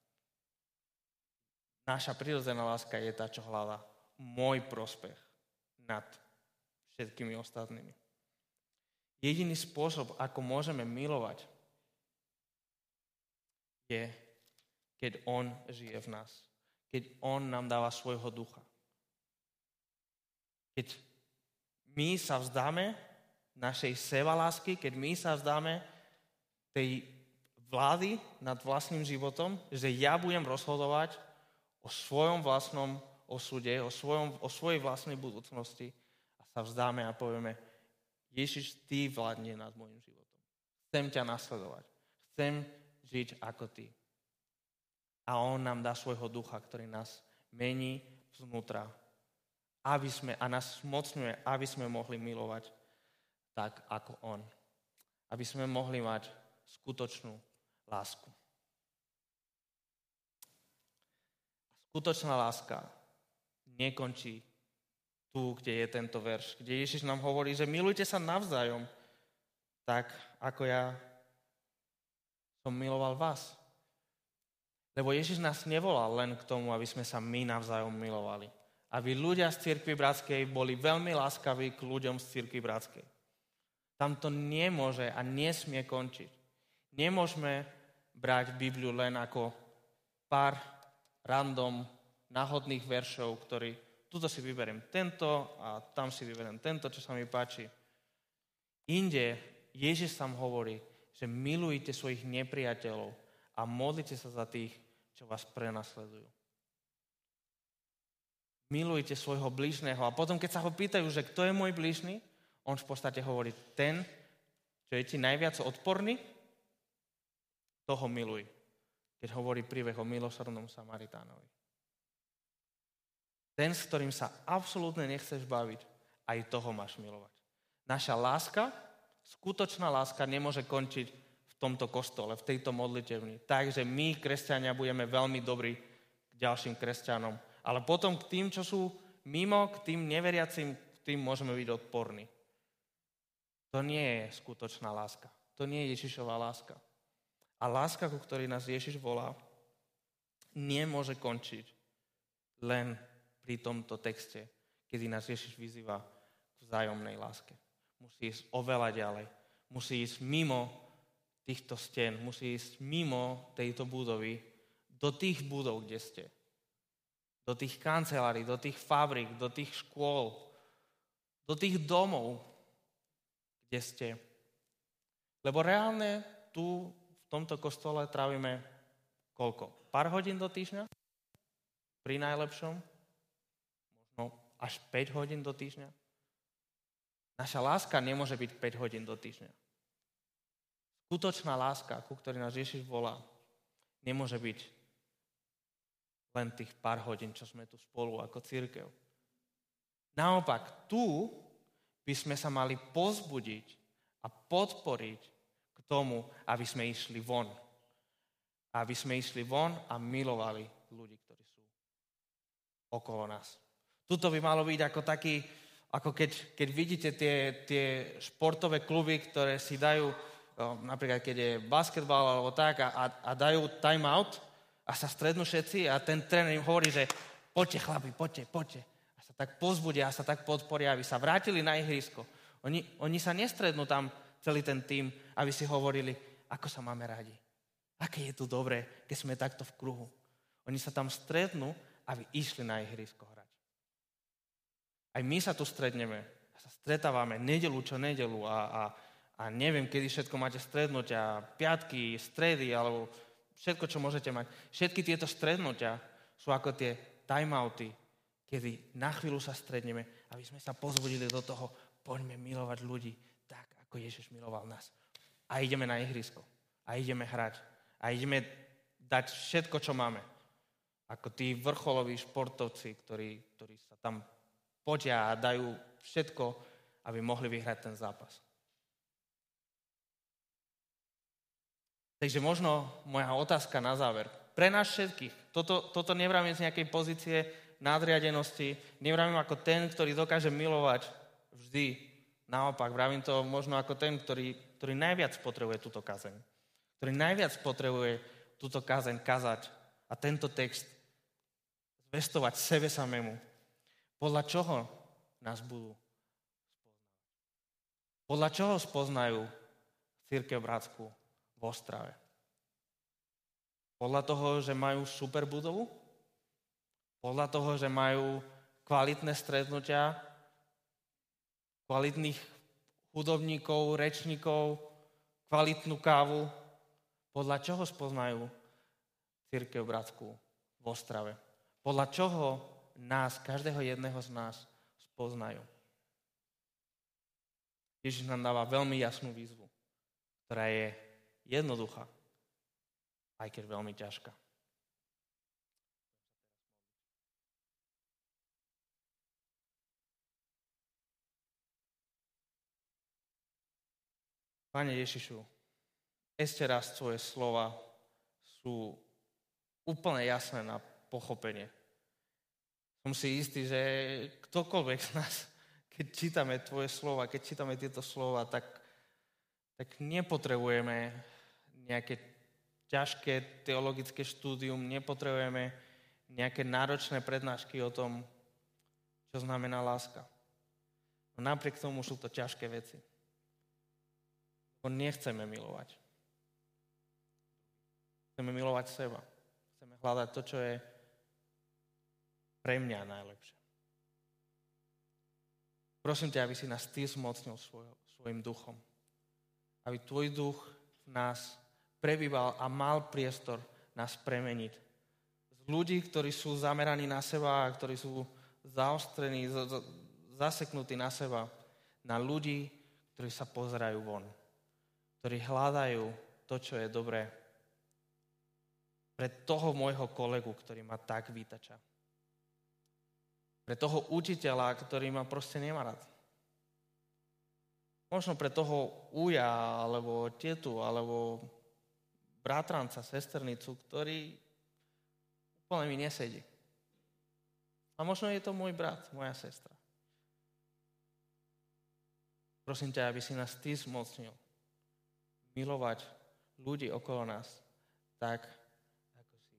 naša prirodzená láska je tá, čo hľadá môj prospech nad všetkými ostatnými. Jediný spôsob, ako môžeme milovať, je, keď on žije v nás. Keď on nám dáva svojho ducha. Keď my sa vzdáme našej sebalásky, keď my sa vzdáme tej vlády nad vlastným životom, že ja budem rozhodovať o svojom vlastnom osude, o svojej vlastnej budúcnosti a sa vzdáme a povieme, Ježiš, ty vládne nad môjim životom. Chcem ťa nasledovať. Chcem žiť ako ty. A on nám dá svojho ducha, ktorý nás mení znútra, a nás zmocňuje, aby sme mohli milovať tak, ako on. Aby sme mohli mať skutočnú lásku. Skutočná láska nekončí tu, kde je tento verš, kde Ježiš nám hovorí, že milujte sa navzájom, tak ako ja som miloval vás. Lebo Ježiš nás nevolal len k tomu, aby sme sa my navzájom milovali, aby ľudia z Cirkvi Bratskej boli veľmi láskaví k ľuďom z Cirkvi Bratskej. Tam to nemôže a nesmie končiť. Nemôžeme brať Bibliu len ako pár random náhodných veršov, ktorý tuto si vyberiem tento a tam si vyberiem tento, čo sa mi páči. Inde Ježiš sám hovorí, že milujte svojich nepriateľov a modlite sa za tých, čo vás prenasledujú. Milujte svojho blížneho a potom, keď sa ho pýtajú, že kto je môj blížny, on v podstate hovorí, ten, čo je ti najviac odporný, toho miluj. Keď hovorí príbeh o milosrdnom Samaritánovi. Ten, s ktorým sa absolútne nechceš baviť, aj toho máš milovať. Naša láska, skutočná láska nemôže končiť v tomto kostole, v tejto modlitevni. Takže my, kresťania, budeme veľmi dobrí k ďalším kresťanom. Ale potom k tým, čo sú mimo, k tým neveriacim, k tým môžeme byť odporní. To nie je skutočná láska. To nie je Ježišova láska. A láska, ku ktorej nás Ježiš volá, nemôže končiť len pri tomto texte, kedy nás Ježiš vyzýva k vzájomnej láske. Musí ísť oveľa ďalej. Musí ísť mimo týchto stien, musí ísť mimo tejto budovy, do tých budov, kde ste. Do tých kancelárií, do tých fabrík, do tých škôl, do tých domov, kde ste. Lebo reálne tu v tomto kostole trávime koľko? Pár hodín do týždňa? Pri najlepšom? Možno až 5 hodín do týždňa? Naša láska nemôže byť 5 hodín do týždňa. Skutočná láska, ku ktorej nás Ježiš volá, nemôže byť len tých pár hodín, čo sme tu spolu ako cirkev. Naopak, tu by sme sa mali povzbudiť a podporiť k tomu, aby sme išli von. Aby sme išli von a milovali ľudí, ktorí sú okolo nás. Tuto by malo byť ako taký, ako keď vidíte tie športové kluby, ktoré si dajú, napríklad keď je basketbal alebo tak, a dajú time out a sa strednú všetci a ten tréner im hovorí, že poďte chlapi, poďte. A sa tak povzbudia a sa tak podporia, aby sa vrátili na ihrisko. Oni sa nestrednú tam celý ten tím, aby si hovorili, ako sa máme radi. Aké je tu dobré, keď sme takto v kruhu. Oni sa tam stretnú, aby išli na ihrisko hrať. Aj my sa tu stretneme a sa stretávame nedelu čo nedelu a neviem, kedy všetko máte stretnutia, piatky, stredy alebo všetko, čo môžete mať. Všetky tieto stretnutia sú ako tie timeouty, kedy na chvíľu sa stretneme, aby sme sa pozbudili do toho, poďme milovať ľudí tak, ako Ježiš miloval nás. A ideme na ihrisko. A ideme hrať. A ideme dať všetko, čo máme. Ako tí vrcholoví športovci, ktorí sa tam podia a dajú všetko, aby mohli vyhrať ten zápas. Takže možno moja otázka na záver. Pre nás všetkých. Toto nevravím z nejakej pozície nadriadenosti. Nevravím ako ten, ktorý dokáže milovať vždy. Naopak, vravím to možno ako ten, ktorý najviac potrebuje túto kazeň. Ktorý najviac potrebuje túto kazeň kazať a tento text zvestovať sebe samému. Podľa čoho nás budú spoznávať? Podľa čoho spoznajú Cirkev Bratskú v Ostrave? Podľa toho, že majú super budovu? Podľa toho, že majú kvalitné stretnutia, kvalitných hudobníkov, rečníkov, kvalitnú kávu? Podľa čoho spoznajú Cirkev Bratskú v Ostrave? Podľa čoho nás, každého jedného z nás spoznajú? Ježiš nám dáva veľmi jasnú výzvu, ktorá je jednoduchá, aj keď veľmi ťažká. Pane Ježišu, ešte raz tvoje slova sú úplne jasné na pochopenie. Som si istý, že ktokoľvek z nás, keď čítame tvoje slova, keď čítame tieto slova, tak nepotrebujeme nejaké ťažké teologické štúdium, nepotrebujeme nejaké náročné prednášky o tom, čo znamená láska. No napriek tomu sú to ťažké veci. Nechceme milovať. Chceme milovať seba. Chceme hľadať to, čo je pre mňa najlepšie. Prosím ťa, aby si nás ty zmocnil svojim duchom. Aby tvoj duch v nás prebýval a mal priestor nás premeniť. Z ľudí, ktorí sú zameraní na seba a ktorí sú zaostrení, zaseknutí na seba, na ľudí, ktorí sa pozerajú von. Ktorí hľadajú to, čo je dobré. Pre toho môjho kolegu, ktorý ma tak vytača. Pre toho učiteľa, ktorý ma proste nemá rád. Možno pre toho uja, alebo tetu, alebo bratranca, sesternicu, ktorý úplne mi nesedí. A možno je to môj brat, moja sestra. Prosím ťa, aby si nás ty zmocnil milovať ľudí okolo nás tak, ako si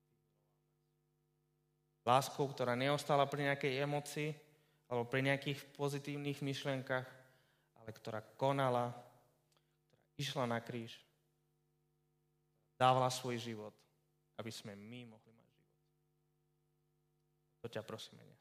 láskou, ktorá neostala pri nejakej emocii alebo pri nejakých pozitívnych myšlienkach, ale ktorá konala, ktorá išla na kríž, dávala svoj život, aby sme my mohli mať život. To ťa prosíme dnes.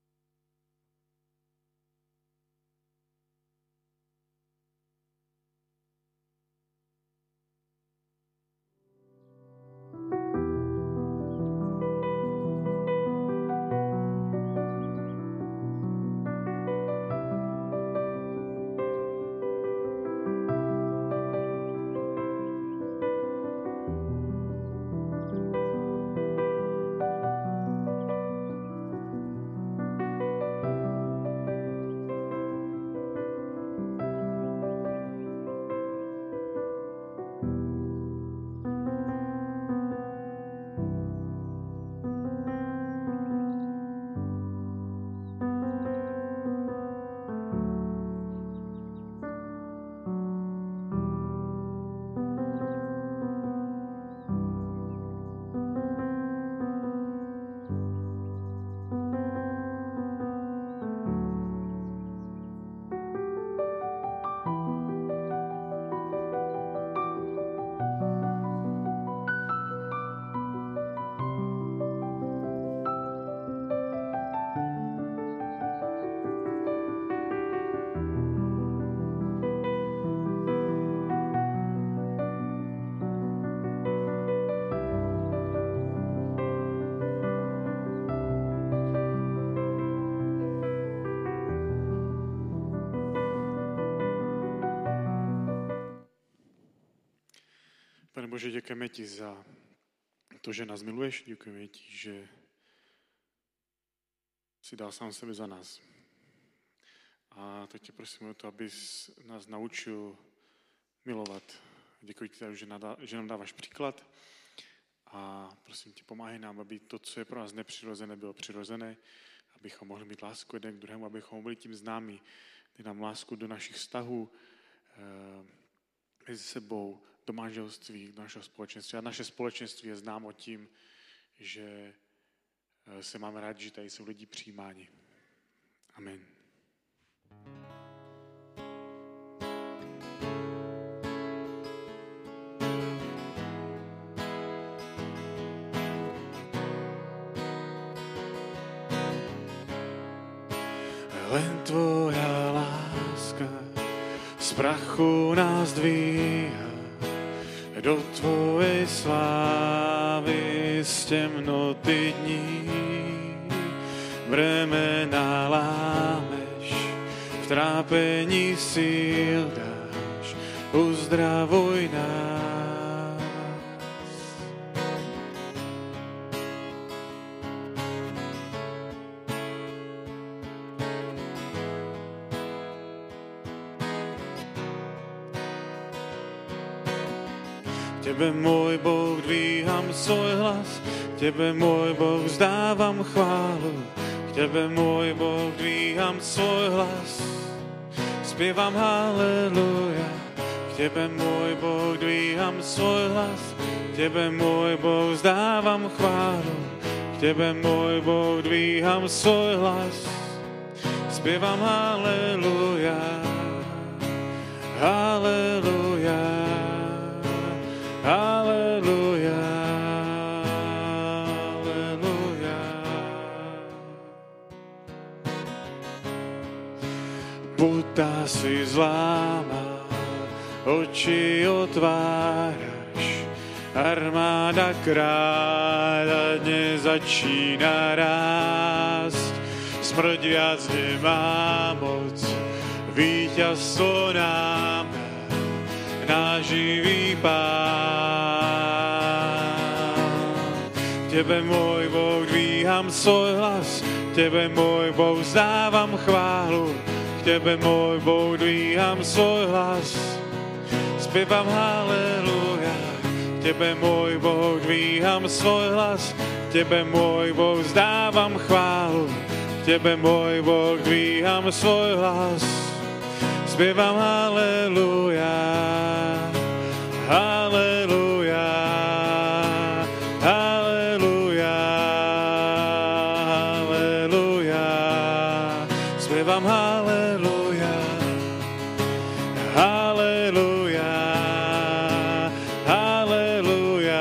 Pane Bože, děkujeme ti za to, že nás miluješ, děkujeme ti, že si dal sám sebe za nás. A teď tě prosím o to, abys nás naučil milovat. Děkuji ti, že nám dáváš příklad a prosím tě, pomáhej nám, aby to, co je pro nás nepřirozené, bylo přirozené, abychom mohli mít lásku jeden k druhému, abychom byli tím známí. Dej nám lásku do našich vztahů mezi sebou, do manželství, do našeho společenství. A naše společenství je známo tím, že se máme rádi, že tady jsou lidi přijímáni. Amen. Len tvoja láska z prachu nás dvíha do tvojej slávy z temnoty dní. Bremena lámeš, v trápení síl dáš, uzdravuj nás. Tebe, môj Boh, dvíham svoj hlas, tebe, môj Boh, vzdávam chválu, tebe, môj Boh, dvíham svoj hlas, spievam haleluja. K tebe, môj Boh, dvíham svoj hlas, tebe, môj Boh, vzdávam chválu, k tebe, môj Boh, dvíham svoj hlas, spievam haleluja, haleluja, haleluja, haleluja. Puta si zláma, oči otváraš, armáda kráľa dnes začína rásť. Smrť viac nemá moc, víťazstvo nám dá náš živý Pán. Tebe, môj Boh, dvíham svoj hlas, Tebe, môj Boh, vzdávam chválu, Tebe, môj Boh, dvíham svoj hlas, spievam haleluja. Tebe, môj Boh, dvíham svoj hlas, Tebe, môj Boh, vzdávam chválu, Tebe, môj Boh, dvíham svoj hlas, spievam haleluja, haleluja, haleluja, haleluja, spievam haleluja, haleluja, haleluja,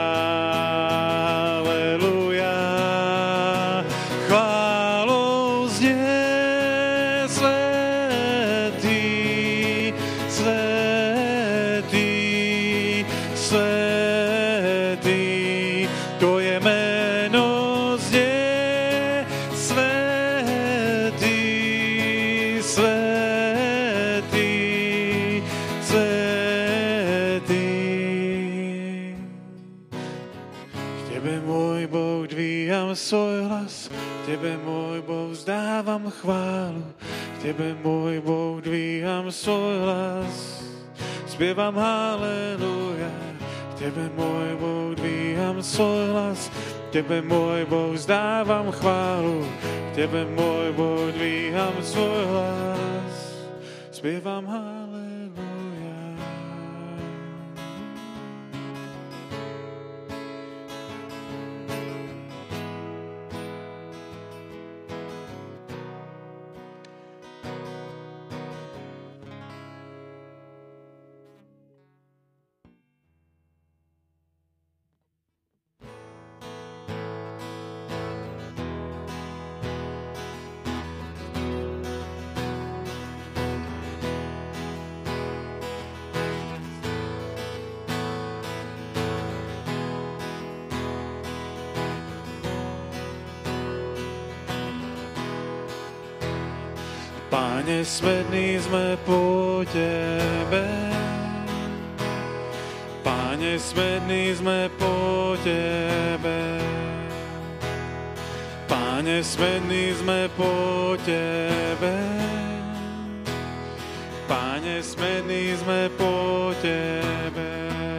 haleluja. Chválou znie svätý, svätý, svätý, tvoje meno znie svätý, svätý, svätý. K Tebe, môj Boh, dvíham svoj hlas, Tebe, môj Boh, vzdávam chválu, Tebe, môj Boh, dvíham svoj hlas, spievam haleluja. Tebe, môj Boh, dvíham svoj hlas, Tebe, môj Boh, vzdávam chválu, Tebe, môj Boh, dvíham svoj hlas, spievam haleluja. Páne, smední sme po Tebe. Páne, smední sme po Tebe. Páne, smední sme po Tebe. Páne, smední sme po Tebe.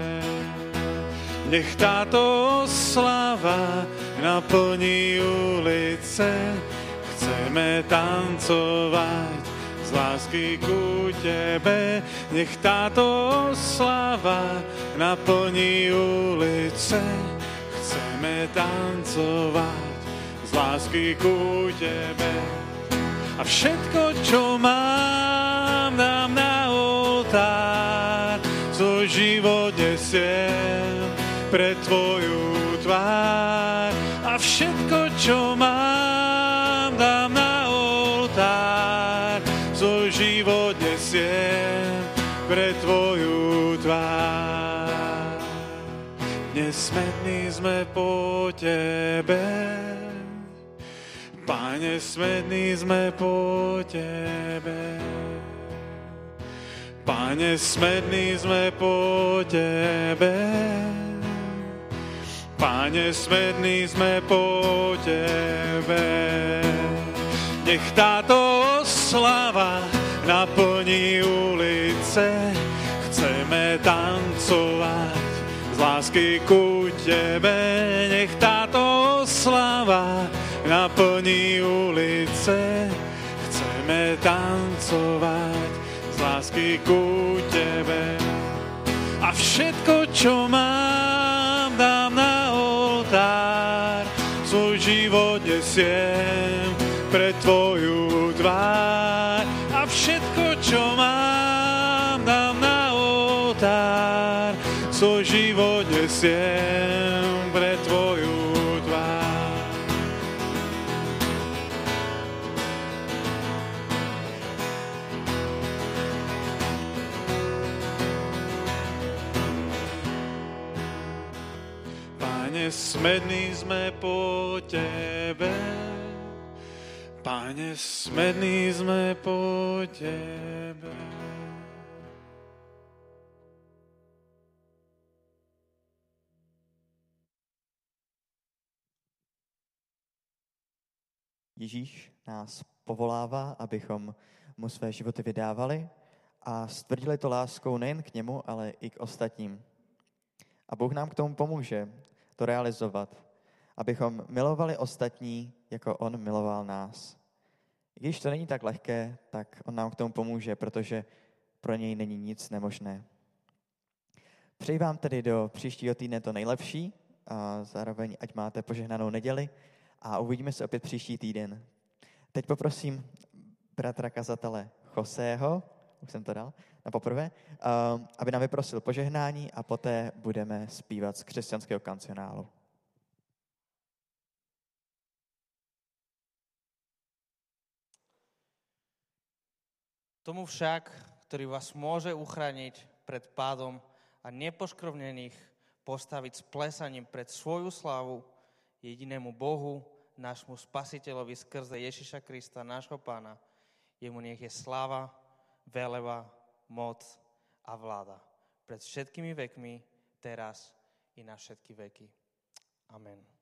Nech táto oslava naplní ulice, chceme tancovať z lásky ku Tebe. Nech táto oslava naplní ulice, chceme tancovať z lásky ku Tebe. A všetko, čo mám, dám na oltár, svoj život nesiem pre Tvoju tvár. A všetko, čo mám, dám na oltár, svoj život nesiem pre Tvoju tvár. Nesmední sme po Tebe, Páne, smední sme po Tebe. Páne, smední sme po Tebe. Páne, smední sme po Tebe. Nech táto oslava naplní ulice, chceme tancovať z lásky ku Tebe. Nech táto oslava naplní ulice, chceme tancovať z lásky ku Tebe. A všetko, čo mám, dám na oltár, svoj život nesiem pre Tvoju tvár. oltár, svoj život nesiem pre tvoju tvár. Pane, smední sme po tebe, Pane, smední sme po tebe. Ježíš nás povolává, abychom mu své životy vydávali a stvrdili to láskou nejen k němu, ale i k ostatním. A Bůh nám k tomu pomůže to realizovat, abychom milovali ostatní, jako on miloval nás. I když to není tak lehké, tak on nám k tomu pomůže, protože pro něj není nic nemožné. Přeji vám tedy do příštího týdne to nejlepší a zároveň ať máte požehnanou neděli a uvidíme se opět příští týden. Teď poprosím bratra kazatele Joseho, už jsem to dal, na poprvé, aby nám vyprosil požehnání a poté budeme zpívat z křesťanského kancionálu. Tomu však, ktorý vás môže uchrániť pred pádom a nepoškvrnených postaviť s plesaním pred svoju slavu, jedinému Bohu, nášmu Spasiteľovi skrze Ježiša Krista, nášho Pána. Jemu nech je sláva, veleba, moc a vláda pred všetkými vekmi, teraz i na všetky veky. Amen.